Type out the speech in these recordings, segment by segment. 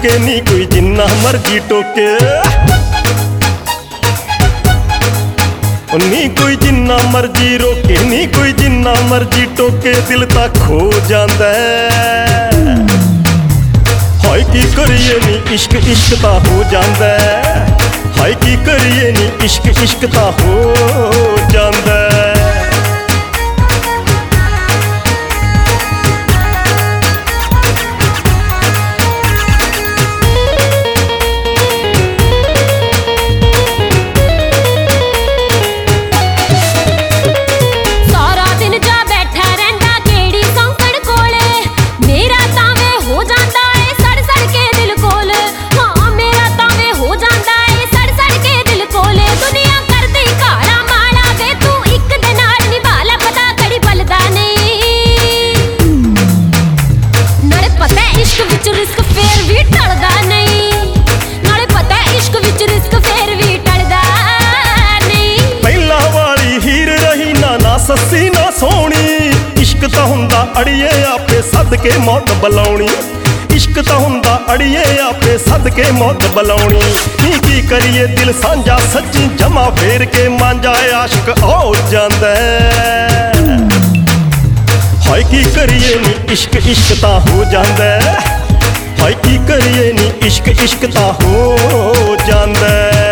रोके नी कोई जिन्ना मर्जी टोके, नी कोई जिन्ना मर्जी रोके नी कोई जिन्ना मर्जी टोके, दिल तां खो जांदा है। हाय की करिए नी इश्क इश्क तां हो जांदा है, हाय की करिए नी इश्क इश्क तां हो जांदा है। सस्सी ना सोहनी इश्क तां हुंदा अड़िए आपे सदके मौत बुलाउणी, इश्क तां हुंदा अड़िए आपे सदके मौत बुलाउणी। की करिए दिल सांझा सच्ची जमा फेर के मांझा आशिक हो जांदा है। हाय की करिए नी इश्क इश्क तां हो जांदा है, हाय की करिए नी इश्क इश्क तां हो जांदा है।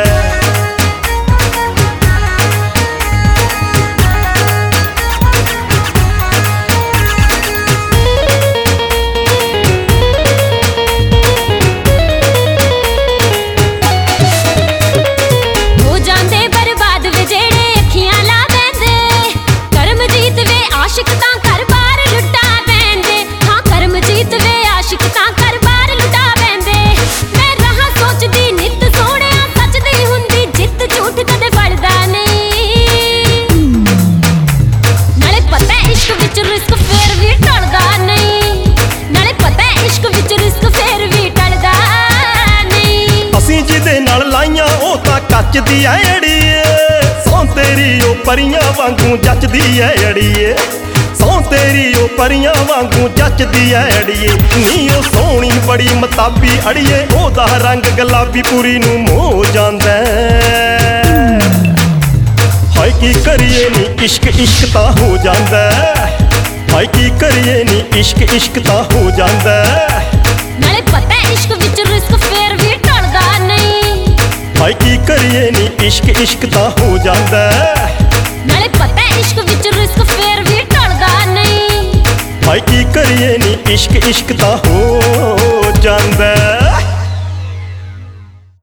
कच दी अड़िए सौं तेरी ओ परियां वांगू जचदी है अड़िए, सौं तेरी ओ परियां वांगू जचदी है अड़िए। नी ओ सोहनी बड़ी मताबी अड़िए, ओदा रंग गुलाबी पूरी नूं मोह जांदा है। हाय की करिए नी इश्क इश्क तां हो जांदा है, हाय की करिए नी इश्क इश्क तां हो जांदा है। नाले पता इश्क विच रिस्क फेर भी टलदा नहीं, हाय की करिए नी इश्क इश्क तां हो जांदा है। नाले पता इश्क विच रिस्क फेर भी टलदा नहीं, हाय की करिए नी इश्क इश्क तां हो जांदा है।